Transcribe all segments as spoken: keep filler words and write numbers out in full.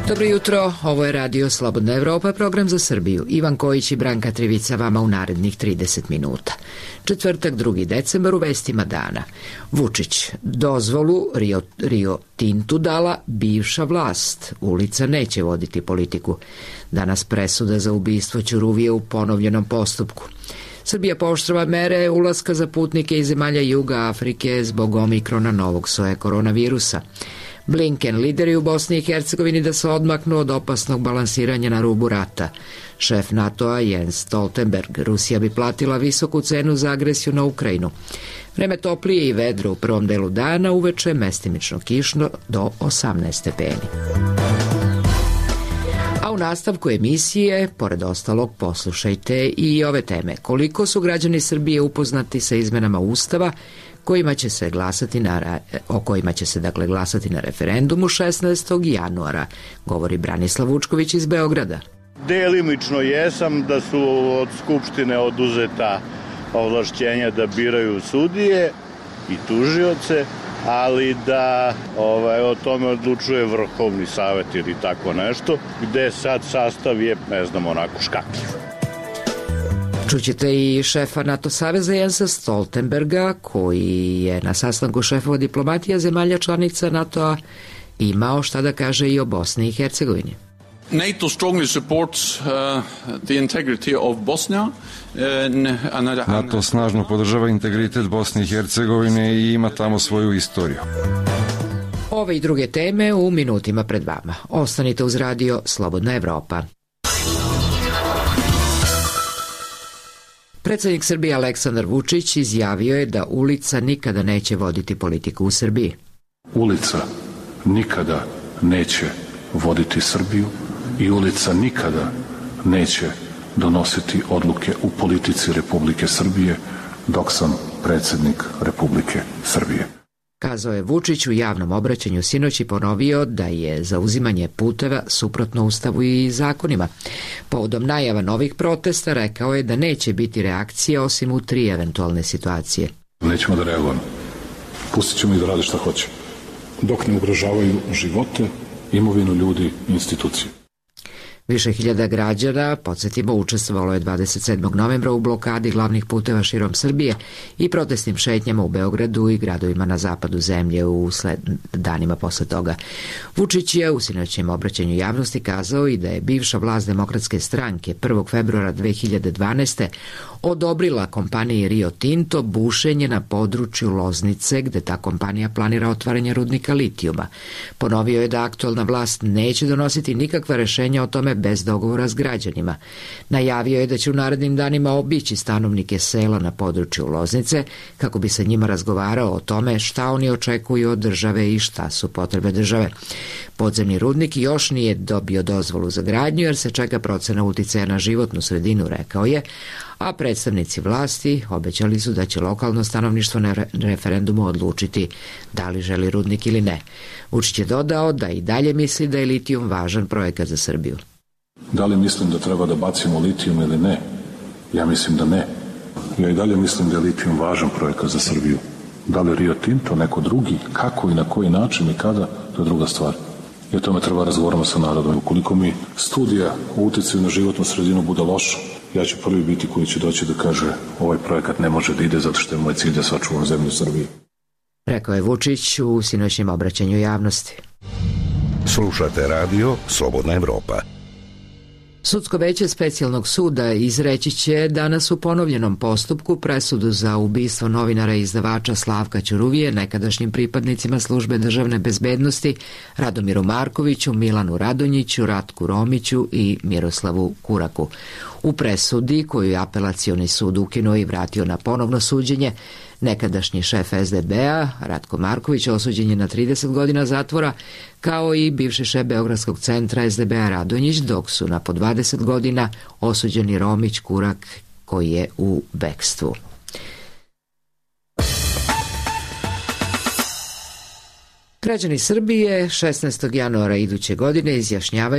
Dobro jutro, ovo je Radio Slobodna Evropa, program za Srbiju. Ivan Kojić i Branka Trivica vama u narednih trideset minuta. Četvrtak, drugi decembar, u vestima dana. Vučić, dozvolu Rio, Rio Tintu dala bivša vlast. Ulica neće voditi politiku. Danas presuda za ubistvo Ćuruvije u ponovljenom postupku. Srbija pooštrava mere ulaska za putnike iz zemalja Juga Afrike zbog omikrona novog soja koronavirusa. Blinken lideri u Bosni i Hercegovini da se odmaknu od opasnog balansiranja na rubu rata. Šef NATO-a Jens Stoltenberg, Rusija bi platila visoku cenu za agresiju na Ukrajinu. Vreme toplije i vedro u prvom delu dana, uveče mestimično kišno do osamnaest stepeni. A u nastavku emisije, pored ostalog, poslušajte i ove teme. Koliko su građani Srbije upoznati sa izmenama Ustava kojima će se glasati na, o kojima će se dakle glasati na referendumu šesnaestog januara, govori Branislav Vučković iz Beograda. Delimično jesam da su od Skupštine oduzeta ovlašćenja da biraju sudije i tužioce, ali da ovaj, o tome odlučuje Vrhovni savet ili tako nešto, gde sad sastav je, ne znam, onako škakljiv. Čućete i šefa NATO saveza Jensa Stoltenberga, koji je na sastanku šefova diplomatija zemalja članica NATO-a imao šta da kaže i o Bosni i Hercegovini. NATO strongly supports uh, the integrity of Bosnia. Uh, NATO snažno podržava integritet Bosne i Hercegovine i ima tamo svoju istoriju. Ove i druge teme u minutima pred vama. Ostanite uz radio Slobodna Evropa. Predsednik Srbije Aleksandar Vučić izjavio je da ulica nikada neće voditi politiku u Srbiji. Ulica nikada neće voditi Srbiju i ulica nikada neće donositi odluke u politici Republike Srbije dok sam predsednik Republike Srbije. Kazao je Vučić u javnom obraćanju sinoć i ponovio da je zauzimanje puteva suprotno Ustavu i zakonima. Povodom najava novih protesta rekao je da neće biti reakcije osim u tri eventualne situacije. Nećemo da reagujemo. Pustit ćemo ih da rade šta hoće. Dok ne ugrožavaju živote, imovinu ljudi i institucije. Više hiljada građana, podsjetimo, učestvovalo je dvadeset sedmog novembra u blokadi glavnih puteva širom Srbije i protestnim šetnjama u Beogradu i gradovima na zapadu zemlje u sled, danima posle toga. Vučić je u sinoćnjem obraćanju javnosti kazao i da je bivša vlast Demokratske stranke prvog februara dve hiljade dvanaeste. odobrila kompaniji Rio Tinto bušenje na području Loznice, gde ta kompanija planira otvaranje rudnika litijuma. Ponovio je da aktualna vlast neće donositi nikakva rešenja o tome bez dogovora s građanima. Najavio je da će u narednim danima obići stanovnike sela na području Loznice kako bi sa njima razgovarao o tome šta oni očekuju od države i šta su potrebe države. Podzemni rudnik još nije dobio dozvolu za gradnju jer se čeka procena uticaja na životnu sredinu, rekao je, a predstavnici vlasti obećali su da će lokalno stanovništvo na referendumu odlučiti da li želi rudnik ili ne. Vučić je dodao da i dalje misli da je litijum važan projekat za Srbiju. Da li mislim da treba da bacimo litijum ili ne? Ja mislim da ne. Ja i dalje mislim da je litijum važan projekat za Srbiju. Da li Rio Tinto, neko drugi, kako i na koji način i kada, to je druga stvar. I o tome treba razgovaramo sa narodom. Ukoliko mi studija o uticaju na životnu sredinu bude loša, ja ću prvi biti koji će doći da kaže ovaj projekat ne može da ide zato što je moj cilj da sačuvam zemlju Srbije. Rekao je Vučić u sinoćnjem obraćanju javnosti. Slušate radio Slobodna Evropa. Sudsko veće specijalnog suda izreći će danas u ponovljenom postupku presudu za ubistvo novinara i izdavača Slavka Ćuruvije, nekadašnjim pripadnicima službe državne bezbednosti Radomiru Markoviću, Milanu Radonjiću, Ratku Romiću i Miroslavu Kuraku. U presudi koju je apelacioni sud ukinuo i vratio na ponovno suđenje, nekadašnji šef es de be a, Ratko Marković, osuđen je na trideset godina zatvora, kao i bivši šef Beogradskog centra es de be a Radonjić, dok su na po dvadeset godina osuđeni Romić, Kurak, koji je u bekstvu. Građani Srbije šesnaestog januara iduće godine izjašnjavaju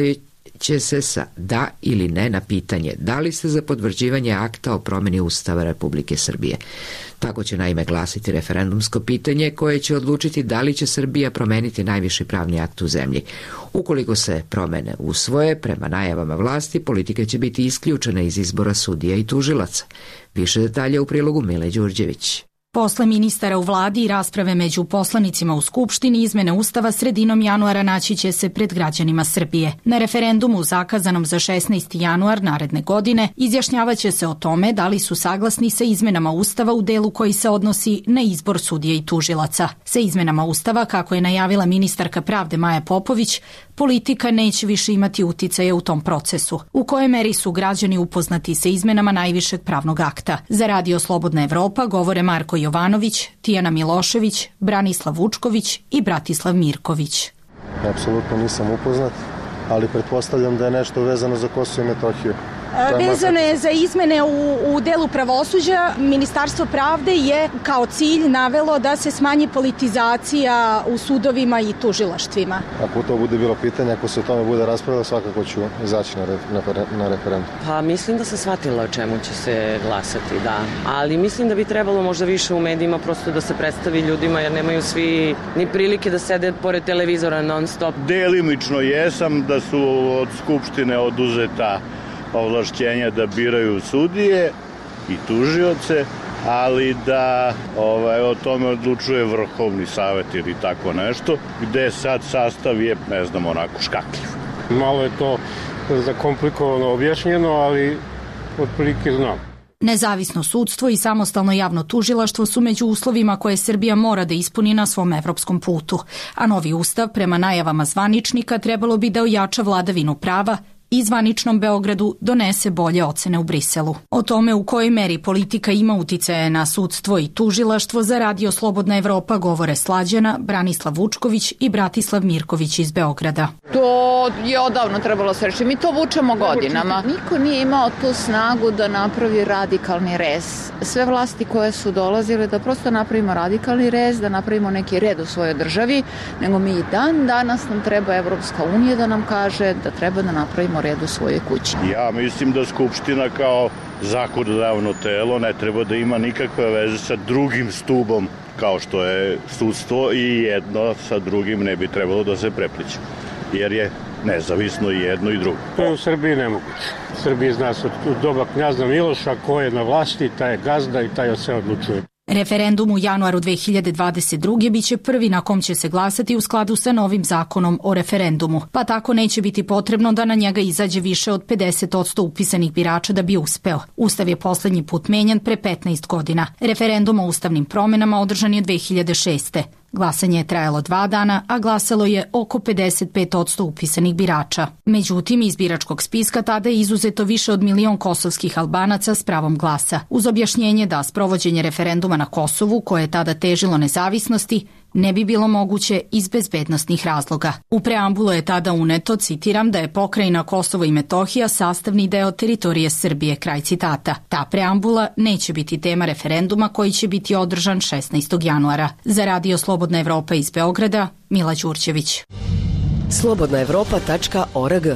će se sa da ili ne na pitanje da li ste za potvrđivanje akta o promjeni Ustava Republike Srbije. Tako će naime glasiti referendumsko pitanje koje će odlučiti da li će Srbija promeniti najviši pravni akt u zemlji. Ukoliko se promene usvoje, prema najavama vlasti, politika će biti isključena iz izbora sudija i tužilaca. Više detalja u prilogu Mile Đurđević. Posle ministara u vladi i rasprave među poslanicima u Skupštini, izmene Ustava sredinom januara naći će se pred građanima Srbije. Na referendumu zakazanom za šesnaesti januar naredne godine izjašnjavaće se o tome da li su saglasni sa izmenama Ustava u delu koji se odnosi na izbor sudija i tužilaca. Sa izmenama Ustava, kako je najavila ministarka pravde Maja Popović, politika neće više imati uticaje u tom procesu. U kojoj meri su građani upoznati sa izmenama najvišeg pravnog akta? Za Radio Slobodna Evropa govore Marko Jovanović, Tijana Milošević, Branislav Vučković i Bratislav Mirković. Apsolutno nisam upoznat, ali pretpostavljam da je nešto vezano za Kosovo i Metohiju. Vezano je za izmene u, u delu pravosuđa. Ministarstvo pravde je kao cilj navelo da se smanji politizacija u sudovima i tužilaštvima. Ako to bude bilo pitanje, ako se o tome bude raspravljalo, svakako ću izaći na, re, na referendum. Pa mislim da sam shvatila o čemu će se glasati, da. Ali mislim da bi trebalo možda više u medijima prosto da se predstavi ljudima, jer nemaju svi ni prilike da sede pored televizora non stop. Delimično jesam da su od Skupštine oduzeta ovlašćenja da biraju sudije i tužioce, ali da ovaj, o tome odlučuje Vrhovni savet ili tako nešto, gde sad sastav je, ne znam, onako škakljiv. Malo je to zakomplikovano objašnjeno, ali otprilike znam. Nezavisno sudstvo i samostalno javno tužilaštvo su među uslovima koje Srbija mora da ispuni na svom evropskom putu, a novi ustav, prema najavama zvaničnika, trebalo bi da ojača vladavinu prava i zvaničnom Beogradu donese bolje ocene u Briselu. O tome u kojoj meri politika ima uticaje na sudstvo i tužilaštvo za Radio Slobodna Evropa govore Slađana, Branislav Vučković i Bratislav Mirković iz Beograda. To je odavno trebalo se reći. Mi to vučemo godinama. Niko nije imao tu snagu da napravi radikalni rez. Sve vlasti koje su dolazile da prosto napravimo radikalni rez, da napravimo neki red u svojoj državi, nego mi i dan danas nam treba Evropska unija da nam kaže da treba da napravimo red u svojoj kući. Ja mislim da Skupština kao zakonodavno telo ne treba da ima nikakve veze sa drugim stubom kao što je sudstvo i jedno sa drugim ne bi trebalo da se prepliče, jer je nezavisno i jedno i drugo. To je u Srbiji nemoguće. U Srbiji zna se od doba knjaza Miloša ko je na vlasti, taj je gazda i taj se odlučuje. Referendum u januaru dve hiljade dvadeset druge biće prvi na kom će se glasati u skladu sa novim zakonom o referendumu, pa tako neće biti potrebno da na njega izađe više od pedeset posto upisanih birača da bi uspeo. Ustav je poslednji put menjan pre petnaest godina. Referendum o ustavnim promenama održan je dve hiljade šeste. Glasanje je trajalo dva dana, a glasalo je oko pedeset pet posto upisanih birača. Međutim, iz biračkog spiska tada je izuzeto više od milion kosovskih Albanaca s pravom glasa, uz objašnjenje da sprovođenje referenduma na Kosovu, koje je tada težilo nezavisnosti, ne bi bilo moguće iz bezbednostnih razloga. U preambulu je tada uneto, citiram, da je pokrajina Kosovo i Metohija sastavni deo teritorije Srbije, kraj citata. Ta preambula neće biti tema referenduma koji će biti održan šesnaestog januara. Za Radio Slobodna Evropa iz Beograda, Mila Đurđević. slobodna evropa tačka org.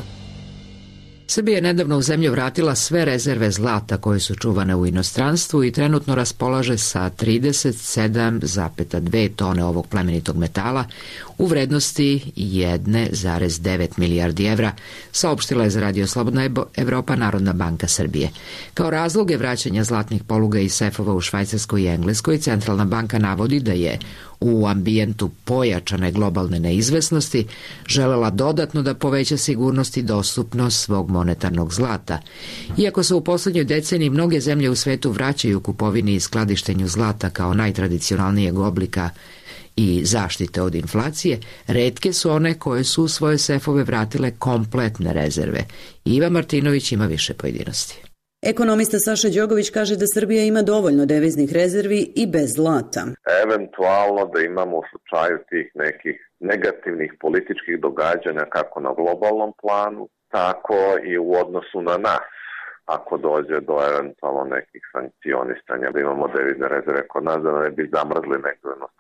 Srbija je nedavno u zemlju vratila sve rezerve zlata koje su čuvane u inostranstvu i trenutno raspolaže sa trideset sedam zarez dve tone ovog plemenitog metala u vrednosti jedan zarez devet milijardi evra, saopštila je za Radio Slobodna Evropa Narodna banka Srbije. Kao razloge vraćanja zlatnih poluga i sefova u Švajcarskoj i Engleskoj, Centralna banka navodi da je u ambijentu pojačane globalne neizvesnosti želela dodatno da poveća sigurnost i dostupnost svog monetarnog zlata. Iako se u poslednjoj deceniji mnoge zemlje u svetu vraćaju kupovini i skladištenju zlata kao najtradicionalnijeg oblika i zaštite od inflacije, retke su one koje su u svoje sefove vratile kompletne rezerve. Iva Martinović ima više pojedinosti. Ekonomista Saša Đogović kaže da Srbija ima dovoljno deviznih rezervi i bez zlata. Eventualno da imamo u slučaju tih nekih negativnih političkih događanja kako na globalnom planu, tako i u odnosu na nas. Ako dođe do eventualno nekih sankcionistanja, da imamo devizne rezerve kod nas, da ne bi zamrzli neko inostranstvo.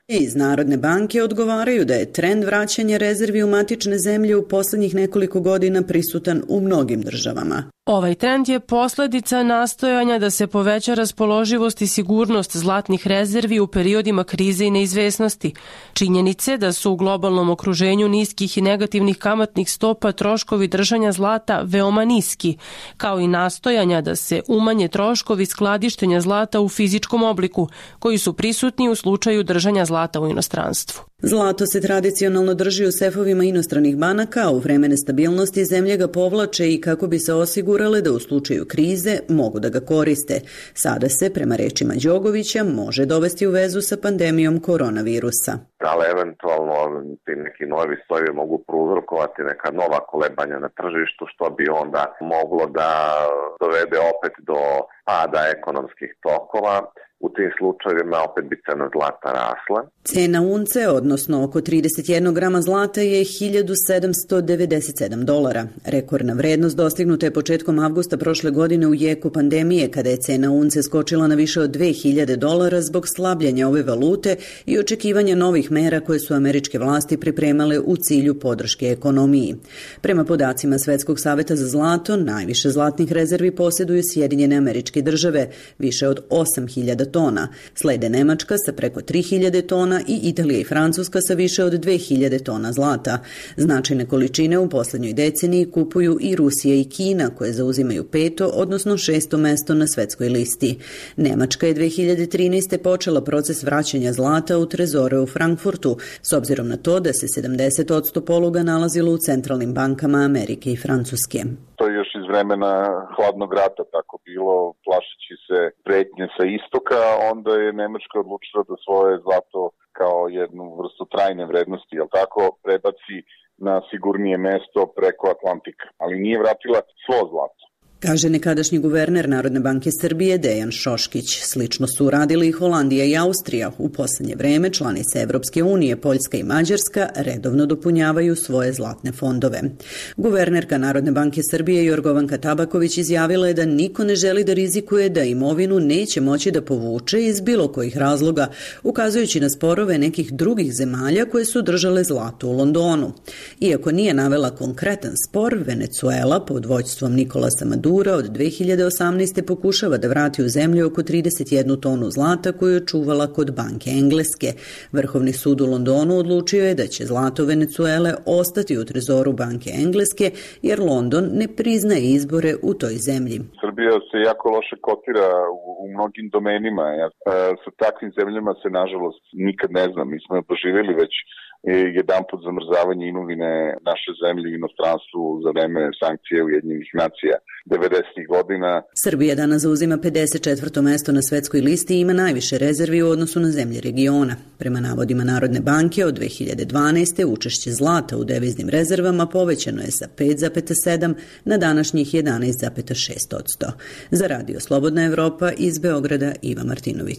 Iz Narodne banke odgovaraju da je trend vraćanja rezervi u matične zemlje u poslednjih nekoliko godina prisutan u mnogim državama. Ovaj trend je posledica nastojanja da se poveća raspoloživost i sigurnost zlatnih rezervi u periodima krize i neizvesnosti. Činjenice da su u globalnom okruženju niskih i negativnih kamatnih stopa troškovi držanja zlata veoma niski, kao i nastojanja da se umanje troškovi skladištenja zlata u fizičkom obliku, koji su prisutni u slučaju držanja zlata u inostranstvu. Zlato se tradicionalno drži u sefovima inostranih banaka, a u vreme nestabilnosti zemlje ga povlače i kako bi se osigurale da u slučaju krize mogu da ga koriste. Sada se, prema rečima Đogovića, može dovesti u vezu sa pandemijom koronavirusa. Ali eventualno ti neki novi sojevi mogu prouzrokovati neka nova kolebanja na tržištu, što bi onda moglo da dovede opet do pada ekonomskih tokova. U tim slučajevima opet bi cena zlata rasla. Cena unce, odnosno oko trideset jedan grama zlata, je hiljadu sedamsto devedeset sedam dolara. Rekordna vrednost dostignuta je početkom avgusta prošle godine u jeku pandemije, kada je cena unce skočila na više od dve hiljade dolara zbog slabljenja ove valute i očekivanja novih mera koje su američke vlasti pripremale u cilju podrške ekonomiji. Prema podacima Svetskog saveta za zlato, najviše zlatnih rezervi posjeduju Sjedinjene Američke Države, više od osam hiljada tona. Slede Nemačka sa preko tri hiljade tona i Italija i Francuska sa više od dve hiljade tona zlata. Značajne količine u poslednjoj deceniji kupuju i Rusija i Kina, koje zauzimaju peto, odnosno šesto mesto na svetskoj listi. Nemačka je dve hiljade trinaeste. počela proces vraćanja zlata u trezore u Frankfurtu, s obzirom na to da se sedamdeset posto poluga nalazilo u centralnim bankama Amerike i Francuske. To je još iz vremena hladnog rata tako bilo, plašeći se pretnje sa istoka, onda je Nemačka odlučila da svoje zlato kao jednu vrstu trajne vrednosti, jel tako, prebaci na sigurnije mesto preko Atlantika, ali nije vratila svo zlato. Kaže nekadašnji guverner Narodne banke Srbije Dejan Šoškić. Slično su uradili i Holandija i Austrija. U poslednje vreme članice Evropske unije, Poljska i Mađarska redovno dopunjavaju svoje zlatne fondove. Guvernerka Narodne banke Srbije Jorgovanka Tabaković izjavila je da niko ne želi da rizikuje da imovinu neće moći da povuče iz bilo kojih razloga, ukazujući na sporove nekih drugih zemalja koje su držale zlato u Londonu. Iako nije navela konkretan spor, Venecuela pod vođstvom Nikolasa Madura od dve hiljade osamnaeste. pokušava da vrati u zemlju oko trideset jednu tonu zlata koju je čuvala kod banke Engleske. Vrhovni sud u Londonu odlučio je da će zlato Venecuele ostati u trezoru banke Engleske, jer London ne priznaje izbore u toj zemlji. Srbija se jako loše kotira u, u mnogim domenima. Ja, sa takvim zemljama se, nažalost, nikad ne znam. Mi smo doživjeli već jedan put zamrzavanje imovine naše zemlje i inostranstvu za vreme sankcije Ujedinjenih nacija devedesetih godina. Srbija danas zauzima pedeset četvrto mesto na svetskoj listi i ima najviše rezervi u odnosu na zemlje regiona. Prema navodima Narodne banke, od dve hiljade dvanaeste. učešće zlata u deviznim rezervama povećano je sa pet zarez sedam na današnjih jedanaest zarez šest posto. Za Radio Slobodna Evropa iz Beograda Iva Martinović.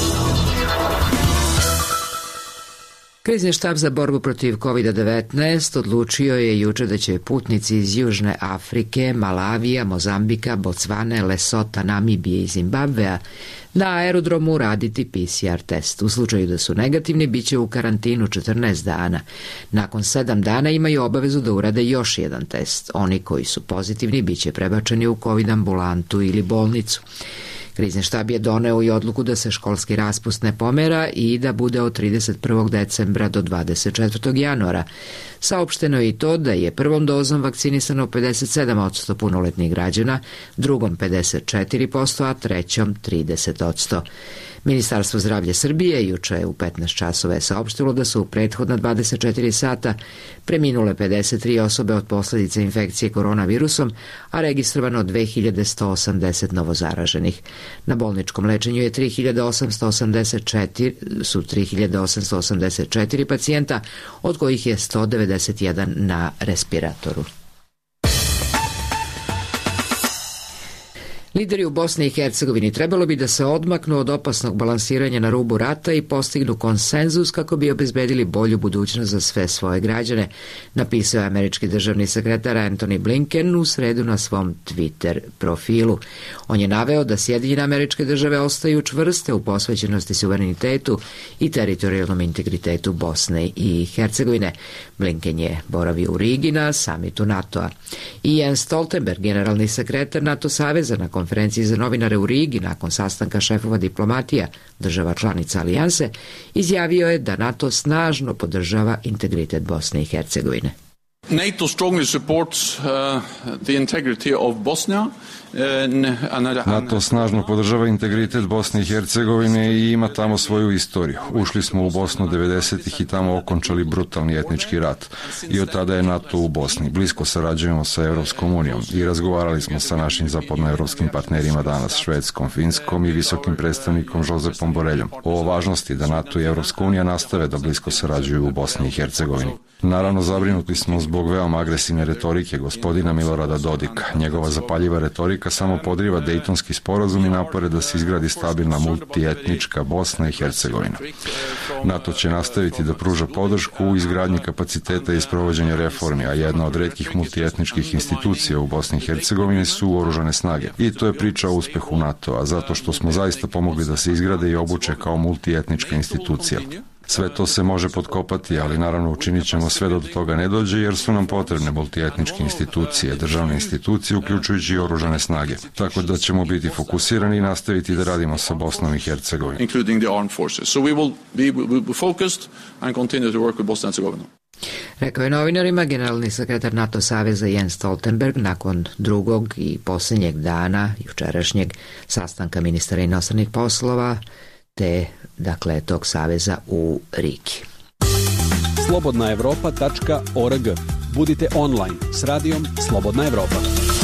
Krizni štab za borbu protiv kovid devetnaest odlučio je juče da će putnici iz Južne Afrike, Malavija, Mozambika, Bocvane, Lesota, Namibije i Zimbabvea na aerodromu raditi P C R test. U slučaju da su negativni, bit će u karantinu četrnaest dana. Nakon sedam dana imaju obavezu da urade još jedan test. Oni koji su pozitivni bit će prebačeni u COVID ambulantu ili bolnicu. Krizni štab je doneo i odluku da se školski raspust ne pomera i da bude od trideset prvog decembra do dvadeset četvrtog januara. Saopšteno je i to da je prvom dozom vakcinisano pedeset sedam posto punoletnih građana, drugom pedeset četiri posto, a trećom trideset posto. Ministarstvo zdravlja Srbije juče je u petnaest časova je saopštilo da su u prethodna dvadeset četiri sata preminule pedeset tri osobe od posljedica infekcije koronavirusom, a registrovano dve hiljade sto osamdeset novozaraženih. Na bolničkom lečenju je tri hiljade osamsto osamdeset četiri, su tri hiljade osamsto osamdeset četiri pacijenta, od kojih je sto devedeset jedan na respiratoru. Lideri u Bosni i Hercegovini trebalo bi da se odmaknu od opasnog balansiranja na rubu rata i postignu konsenzus kako bi obezbedili bolju budućnost za sve svoje građane, napisao je američki državni sekretar Antony Blinken u sredu na svom Twitter profilu. On je naveo da Sjedinjene Američke Države ostaju čvrste u posvećenosti suverenitetu i teritorijalnom integritetu Bosne i Hercegovine. Blinken je boravio u Rigi na samitu NATO-a. I Jens Stoltenberg, generalni sekretar NATO saveza, na konferenciji za novinare u Rigi nakon sastanka šefova diplomatija država članica alijanse, izjavio je da NATO snažno podržava integritet Bosne i Hercegovine. NATO strongly supports uh, the integrity of Bosnia. NATO snažno podržava integritet Bosne i Hercegovine i ima tamo svoju istoriju. Ušli smo u Bosnu devedesetih i tamo okončali brutalni etnički rat. I od tada je NATO u Bosni. Blisko sarađujemo sa Evropskom unijom i razgovarali smo sa našim zapadnoevropskim partnerima danas, Švedskom, Finskom i visokim predstavnikom Josepom Boreljom, o važnosti da NATO i Evropska unija nastave da blisko sarađuju u Bosni i Hercegovini. Naravno, zabrinuti smo zbog veoma agresivne retorike gospodina Milorada Dodika. Njegova zapaljiva retorika samo podriva Dejtonski sporazum i napore da se izgradi stabilna multietnička Bosna i Hercegovina. NATO će nastaviti da pruža podršku u izgradnji kapaciteta i sprovođenja reformi, a jedna od retkih multietničkih institucija u Bosni i Hercegovini su oružane snage. I to je priča o uspehu NATO-a, zato što smo zaista pomogli da se izgrade i obuče kao multietnička institucija. Sve to se može potkopati, ali naravno učinit ćemo sve da do toga ne dođe, jer su nam potrebne multietničke institucije, državne institucije, uključujući i oružane snage. Tako da ćemo biti fokusirani i nastaviti da radimo sa Bosnom i Hercegovinom. Rekao je novinarima generalni sekretar NATO saveza Jens Stoltenberg nakon drugog i posljednjeg dana jučerašnjeg sastanka ministara inostranih poslova te, dakle, tog saveza u Rigi. slobodna evropa tačka org. Budite online s radijom Slobodna Evropa.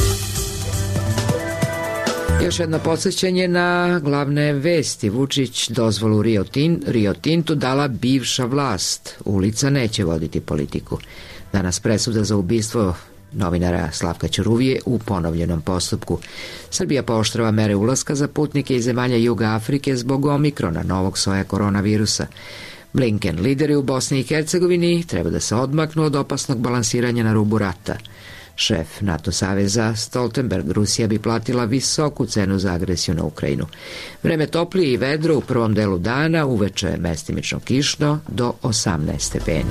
Još jedno podsjećanje na glavne vesti. Vučić dozvolu Rio, Tin, Rio Tintu dala bivša vlast. Ulica neće voditi politiku. Danas presuda za ubistvo novinara Slavka Ćuruvije u ponovljenom postupku. Srbija pooštrava mere ulaska za putnike iz zemalja Juga Afrike zbog omikrona, novog soja koronavirusa. Blinken, lideri u Bosni i Hercegovini treba da se odmaknu od opasnog balansiranja na rubu rata. Šef NATO saveza Stoltenberg, Rusija bi platila visoku cenu za agresiju na Ukrajinu. Vreme toplije i vedro u prvom delu dana, uveče mestimično kišno do osamnaest stepeni.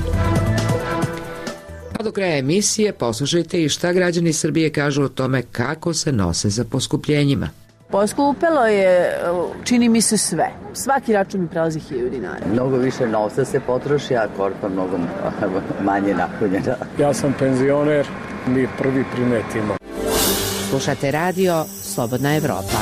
A do kraja emisije poslušajte i šta građani Srbije kažu o tome kako se nose za poskupljenjima. Poskupelo je, čini mi se, sve. Svaki račun mi prelazi hiljadu dinara. Mnogo više novca se potroši, a korpa mnogo manje napunjena. Ja sam penzioner, mi prvi primetimo. Slušate radio Slobodna Evropa.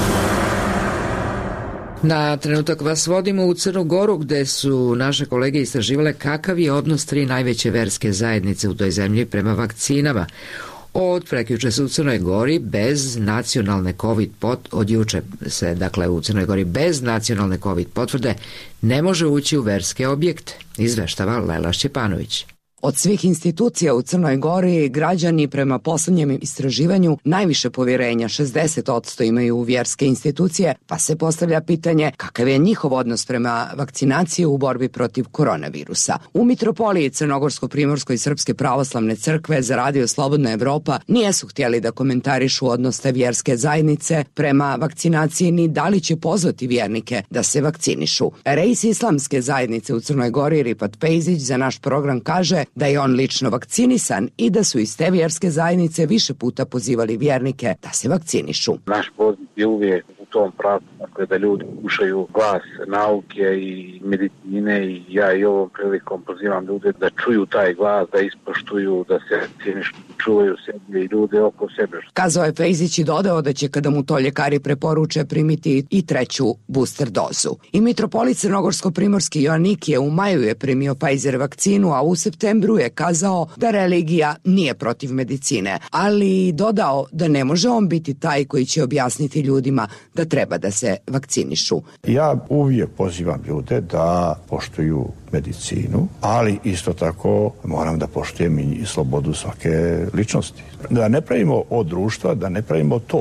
Na trenutak vas vodimo u Crnu Goru, gde su naše kolege istraživale kakav je odnos tri najveće verske zajednice u toj zemlji prema vakcinama. Od prekjuče se u Crnoj Gori bez nacionalne COVID pot, od juče se, dakle, u Crnoj Gori bez nacionalne COVID potvrde ne može ući u verske objekte, izveštava Lela Šćepanović. Od svih institucija u Crnoj Gori građani prema poslednjem istraživanju najviše povjerenja, šezdeset posto imaju u vjerske institucije, pa se postavlja pitanje kakav je njihov odnos prema vakcinaciji u borbi protiv koronavirusa. U Mitropoliji Crnogorsko-Primorskoj Srpske pravoslavne crkve za radio Slobodna Evropa nijesu htjeli da komentarišu odnos te vjerske zajednice prema vakcinaciji ni da li će pozvati vjernike da se vakcinišu. Reis islamske zajednice u Crnoj Gori Rifat Pejzić za naš program kaže da je on lično vakcinisan i da su iz te vjerske zajednice više puta pozivali vjernike da se vakcinišu. Naš poziv je uvijek u tom pravcu, dakle da ljudi slušaju glas nauke i medicine i ja i ovom prilikom pozivam ljude da čuju taj glas, da ispoštuju, da se vakcinišu, čuvaju sebe i ljude oko sebe. Kazao je Fejzić i dodao da će kada mu to ljekari preporuče primiti i treću booster dozu. I mitropolit Crnogorsko-Primorski Joannikije u maju je primio Pfizer vakcinu, a u septembru je kazao da religija nije protiv medicine, ali dodao da ne može on biti taj koji će objasniti ljudima da treba da se vakcinišu. Ja uvijek pozivam ljude da poštuju medicinu, ali isto tako moram da poštujem i slobodu svake ličnosti. Da ne pravimo od društva, da ne pravimo tor.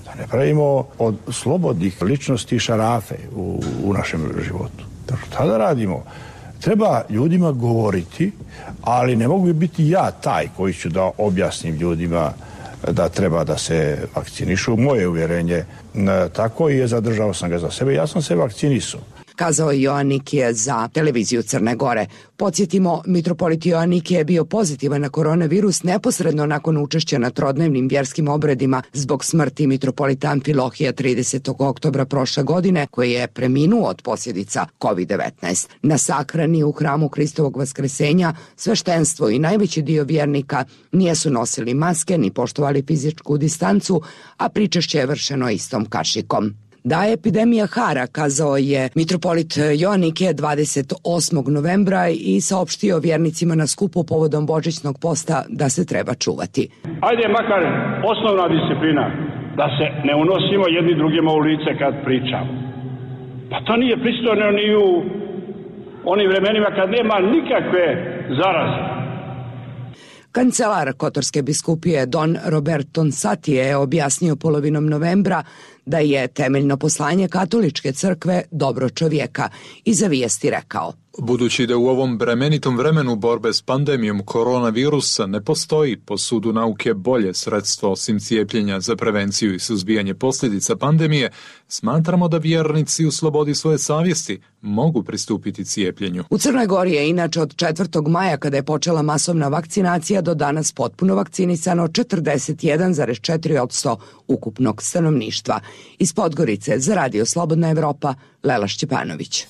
Da ne pravimo od slobodnih ličnosti šarafe u, u našem životu. Dakle, šta da radimo? Treba ljudima govoriti, ali ne mogu biti ja taj koji ću da objasnim ljudima da treba da se vakcinišu. Moje uvjerenje tako je, zadržao sam ga za sebe. Ja sam se vakcinisao. Kazao je Joannikije za televiziju Crne Gore. Podsjetimo, mitropolit Joannikije je bio pozitivan na koronavirus neposredno nakon učešća na trodnevnim vjerskim obredima zbog smrti mitropolita Amfilohija tridesetog oktobra prošle godine, koji je preminuo od posljedica kovid devetnaest. Na sahrani u hramu Hristovog Vaskresenja sveštenstvo i najveći dio vjernika nijesu nosili maske ni poštovali fizičku distancu, a pričešće je vršeno istom kašikom. Da je epidemija hara, kazao je mitropolit Joannikije dvadeset osmog novembra i saopštio vjernicima na skupu povodom božićnog posta da se treba čuvati. Ajde makar osnovna disciplina, da se ne unosimo jedni drugima u lice kad pričamo. Pa to nije pristojno ni u onim vremenima kad nema nikakve zaraze. Kancelar Kotorske biskupije Don Roberto Nsati je objasnio polovinom novembra da je temeljno poslanje katoličke crkve dobro čovjeka i za vijesti rekao: Budući da u ovom bremenitom vremenu borbe s pandemijom koronavirusa ne postoji po sudu nauke bolje sredstvo osim cijepljenja za prevenciju i suzbijanje posljedica pandemije, smatramo da vjernici u slobodi svoje savjesti mogu pristupiti cijepljenju. U Crnoj Gori je inače od četvrtog maja, kada je počela masovna vakcinacija, do danas potpuno vakcinisano četrdeset jedan zarez četiri posto ukupnog stanovništva. Iz Podgorice za Radio Slobodna Evropa, Lela Šćepanović.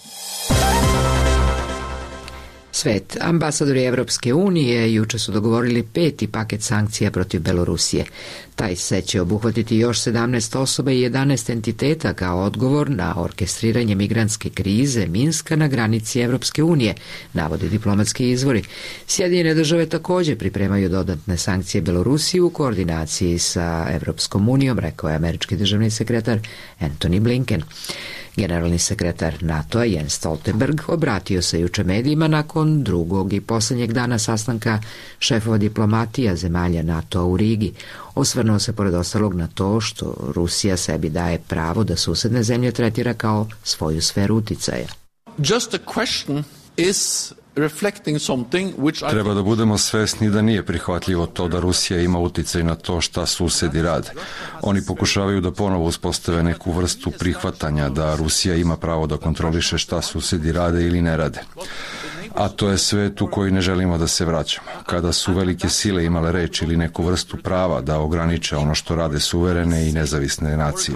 Svet. Ambasadori Evropske unije juče su dogovorili peti paket sankcija protiv Belorusije. Taj set će obuhvatiti još sedamnaest osoba i jedanaest entiteta kao odgovor na orkestriranje migrantske krize Minska na granici Evropske unije, navode diplomatski izvori. Sjedinjene države također pripremaju dodatne sankcije Belorusiji u koordinaciji sa Evropskom unijom, rekao je američki državni sekretar Antony Blinken. Generalni sekretar NATO-a Jens Stoltenberg obratio se juče medijima nakon drugog i posljednjeg dana sastanka šefova diplomatija zemalja NATO-a u Rigi. Osvrnuo se pored ostalog na to što Rusija sebi daje pravo da susedne zemlje tretira kao svoju sferu uticaja. Just a question is Treba da budemo svesni da nije prihvatljivo to da Rusija ima uticaj na to šta susedi rade. Oni pokušavaju da ponovo uspostave neku vrstu prihvatanja da Rusija ima pravo da kontroliše šta susedi rade ili ne rade. A to je svet u koji ne želimo da se vraćamo. Kada su velike sile imale reč ili neku vrstu prava da ograniče ono što rade suverene i nezavisne nacije.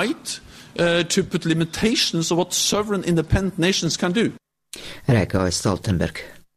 Rekao je Stoltenberg.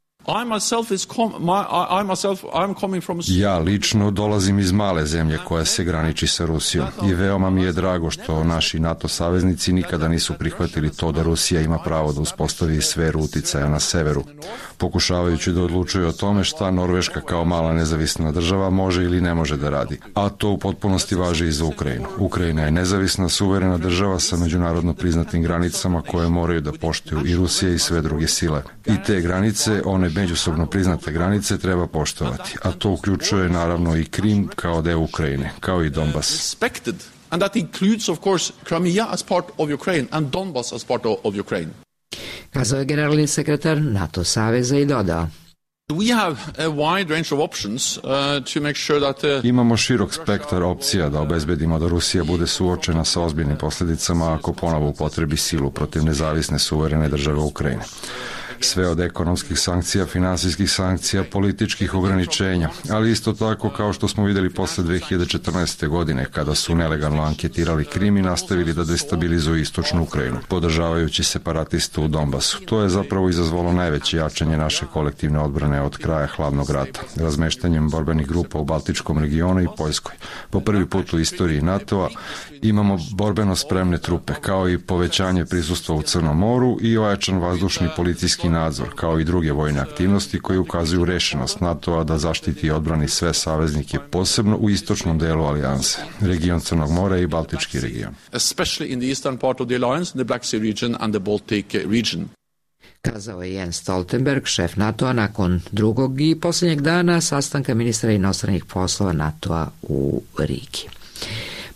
Ja lično dolazim iz male zemlje koja se graniči sa Rusijom i veoma mi je drago što naši NATO saveznici nikada nisu prihvatili to da Rusija ima pravo da uspostavi sferu uticaja na severu, pokušavajući da odlučuje o tome šta Norveška kao mala nezavisna država može ili ne može da radi. A to u potpunosti važi i za Ukrajinu. Ukrajina je nezavisna, suverena država sa međunarodno priznatim granicama koje moraju da poštuju i Rusija i sve druge sile. I te granice, one međusobno priznate granice, treba poštovati. A to uključuje naravno i Krim kao deo Ukrajine, kao i Donbas. And that includes, of course, Crimea as part of Ukraine and Donbas as part of Ukraine. Kazao je generalni sekretar NATO saveza i dodao: We have a wide range of options uh, to make sure that uh... Imamo širok spektar opcija da obezbedimo da Rusija bude suočena sa ozbiljnim posljedicama ako ponovo upotrebi silu protiv nezavisne suverene države Ukrajine. Sve od ekonomskih sankcija, finansijskih sankcija, političkih ograničenja, ali isto tako kao što smo vidjeli posle dve hiljade četrnaeste. godine kada su nelegalno anketirali Krim i nastavili da destabilizuju istočnu Ukrajinu, podržavajući separatiste u Donbasu. To je zapravo izazvalo najveće jačanje naše kolektivne odbrane od kraja hladnog rata, razmeštanjem borbenih grupa u Baltičkom regionu i Poljskoj. Po prvi put u istoriji NATO-a imamo borbeno spremne trupe, kao i povećanje prisustva u Crnom moru i ojačan vazdušni policijski nadzor, kao i druge vojne aktivnosti koje ukazuju rešenost NATO-a da zaštiti i odbrani sve saveznike, posebno u istočnom delu alijanse, region Crnog mora i Baltički region. Especially in the eastern part of the alliance, the Black Sea region and the Baltic region. Kazao je Jens Stoltenberg, šef NATO-a, nakon drugog i posljednjeg dana sastanka ministra inostranih poslova NATO-a u Rigi.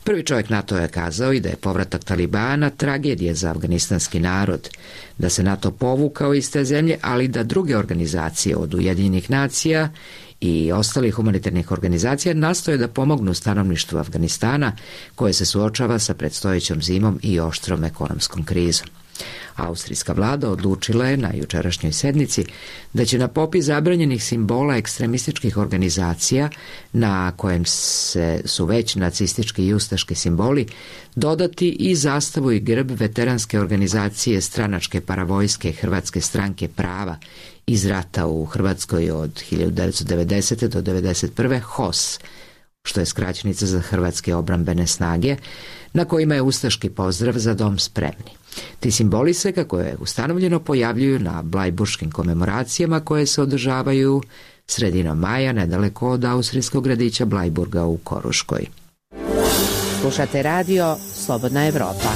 Prvi čovjek NATO je kazao i da je povratak Talibana tragedija za afganistanski narod, da se NATO povukao iz te zemlje, ali da druge organizacije od Ujedinjenih nacija i ostalih humanitarnih organizacija nastoje da pomognu stanovništvu Afganistana koje se suočava sa predstojećom zimom i oštrom ekonomskom krizom. Austrijska vlada odlučila je na jučerašnjoj sednici da će na popis zabranjenih simbola ekstremističkih organizacija, na kojem se su već nacistički i ustaški simboli, dodati i zastavu i grb veteranske organizacije stranačke paravojske Hrvatske stranke prava iz rata u Hrvatskoj od hiljadu devetsto devedesete. do devedeset prve. H O S, što je skraćenica za Hrvatske obrambene snage, na kojima je ustaški pozdrav za dom spremni. Ti simboli se, kako je ustanovljeno, pojavljuju na blajburškim komemoracijama koje se održavaju sredinom maja nedaleko od austrijskog gradića Blajburga u Koruškoj. Slušate radio Slobodna Evropa.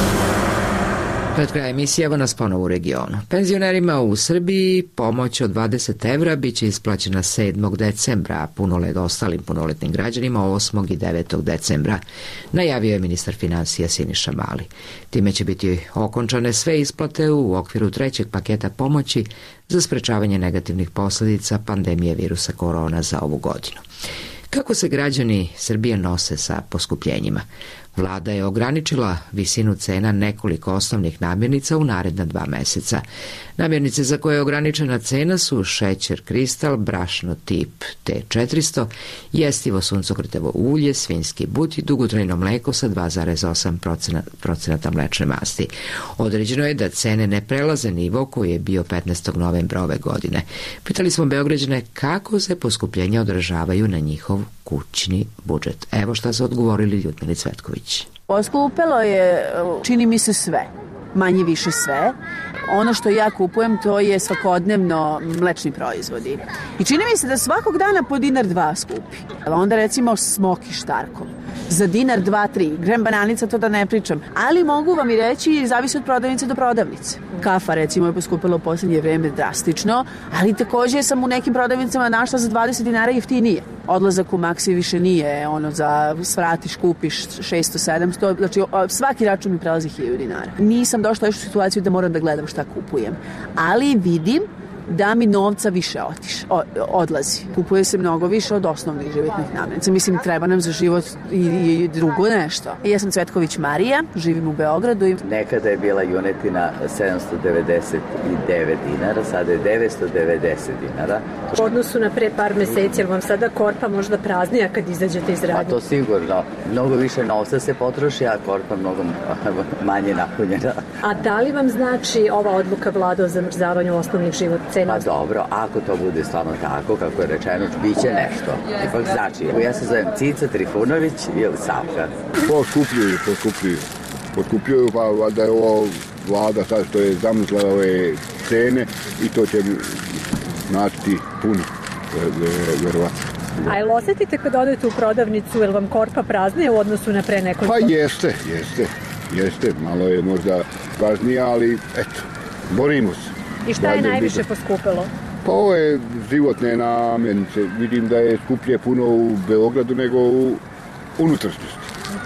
Pred kraj emisije evo nas ponovo u regionu. Penzionerima u Srbiji pomoć od dvadeset evra biće isplaćena sedmog decembra, a punolet ostalim punoletnim građanima osmog i devetog decembra, najavio je ministar finansija Siniša Mali. Time će biti okončane sve isplate u okviru trećeg paketa pomoći za sprečavanje negativnih posljedica pandemije virusa korona za ovu godinu. Kako se građani Srbije nose sa poskupljenjima? Vlada je ograničila visinu cena nekoliko osnovnih namirnica u naredna dva meseca. Namirnice za koje je ograničena cena su šećer kristal, brašno tip T četiristo, jestivo suncokretovo ulje, svinjski but i dugotrajno mleko sa dva zarez osam procenata mlečne masti. Određeno je da cene ne prelaze nivo koji je bio petnaestog novembra ove godine. Pitali smo Beograđane kako se poskupljenja odražavaju na njihov kućni budžet. Evo šta su odgovorili Ljudmili Cvetković. Poskupelo je, čini mi se, sve. Manje više sve. Ono što ja kupujem to je svakodnevno mlečni proizvodi. I čini mi se da svakog dana po dinar dva skupi. Onda recimo smoki štarkom. Za dinar dva, tri. Grem bananica, to da ne pričam. Ali mogu vam i reći, zavisi od prodavnice do prodavnice. Kafa recimo je poskupila u posljednje vreme drastično, ali također sam u nekim prodavnicama našla za dvadeset dinara jeftinije. Odlazak u Maxi više nije ono za svratiš, kupiš šesto sedamsto, znači svaki račun mi prelazi hiljadu dinara. Nisam došla još u situaciju da moram da gledam šta kupujem, ali vidim da mi novca više otiš, o, odlazi. Kupuje se mnogo više od osnovnih životnih namirnica. Mislim, treba nam za život i, i drugo nešto. Ja sam Cvetković Marija, živim u Beogradu. I... Nekada je bila junetina sedamsto devedeset devet dinara, sada je devetsto devedeset dinara. U odnosu na pre par meseci, jer vam sada korpa možda praznija kad izađete iz radnje? Pa to sigurno. Mnogo više novca se potroši, a korpa mnogo manje napunjena. A da li vam znači ova odluka vlada o zamrzavanju osnovnih životnih cena? Pa dobro, ako to bude stvarno tako, kako je rečeno, bit će nešto. Ipak znači, ja se zovem Cica Trifunović ili Savka. Poskupljuju, poskupljuju. Poskupljuju, pa da je ovo vlada sad što je zamrzla ove cene i to će značiti puno, verovatno. A jel osetite kad odete u prodavnicu, jel vam korpa praznije u odnosu na pre nekoliko? Pa jeste, jeste, jeste. Malo je možda praznija, ali eto, borimo se. I šta je najviše poskupilo? Pa ovo je životne namirnice. Vidim da je skuplje puno u Beogradu nego u unutrašnjosti.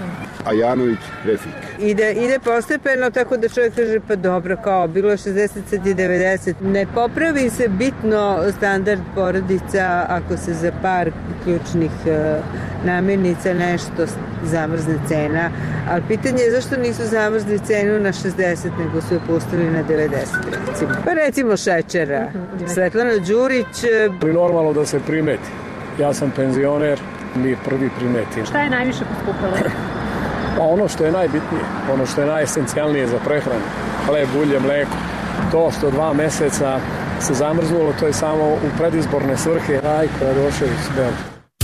A Janović, Refik. Ide, ide postepeno, tako da čovjek kaže pa dobro, kao bilo je šezdeset, sad je devedeset. Ne popravi se bitno standard porodica ako se za par ključnih uh, namirnica nešto zamrzne cena, ali pitanje je zašto nisu zamrzli cenu na šezdeset, nego su je pustili na devedeset, recimo. Pa recimo šećera. Svetlana Đurić. Ali normalno da se primeti. Ja sam penzioner, mi prvi primetim. Šta je najviše poskupilo? Pa ono što je najbitnije, ono što je najesencijalnije za prehranu, hleb, ulje, mleko. To što dva meseca se zamrznulo, to je samo u predizborne svrhe. Rajko Radošević, Beograd.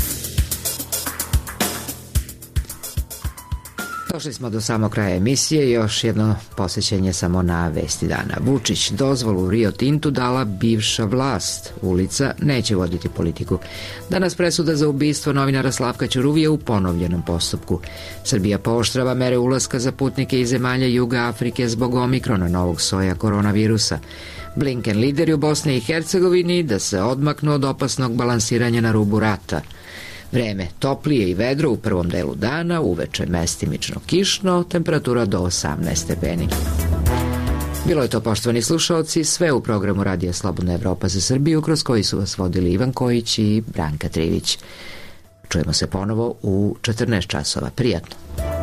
Došli smo do samog kraja emisije, još jedno posjećenje samo na vesti dana. Vučić dozvolu Rio Tintu dala bivša vlast. Ulica neće voditi politiku. Danas presuda za ubistvo novinara Slavka Ćuruvije u ponovljenom postupku. Srbija pooštrava mere ulaska za putnike iz zemalja Juga Afrike zbog omikrona novog soja koronavirusa. Blinken lideri u Bosni i Hercegovini da se odmaknu od opasnog balansiranja na rubu rata. Vreme toplije i vedro u prvom delu dana, uveče mestimično kišno, temperatura do osamnaest stepeni. Bilo je to, poštovani slušaoci, sve u programu Radija Slobodna Evropa za Srbiju, kroz koji su vas vodili Ivan Kojić i Branka Trivić. Čujemo se ponovo u četrnaest časova. Prijatno.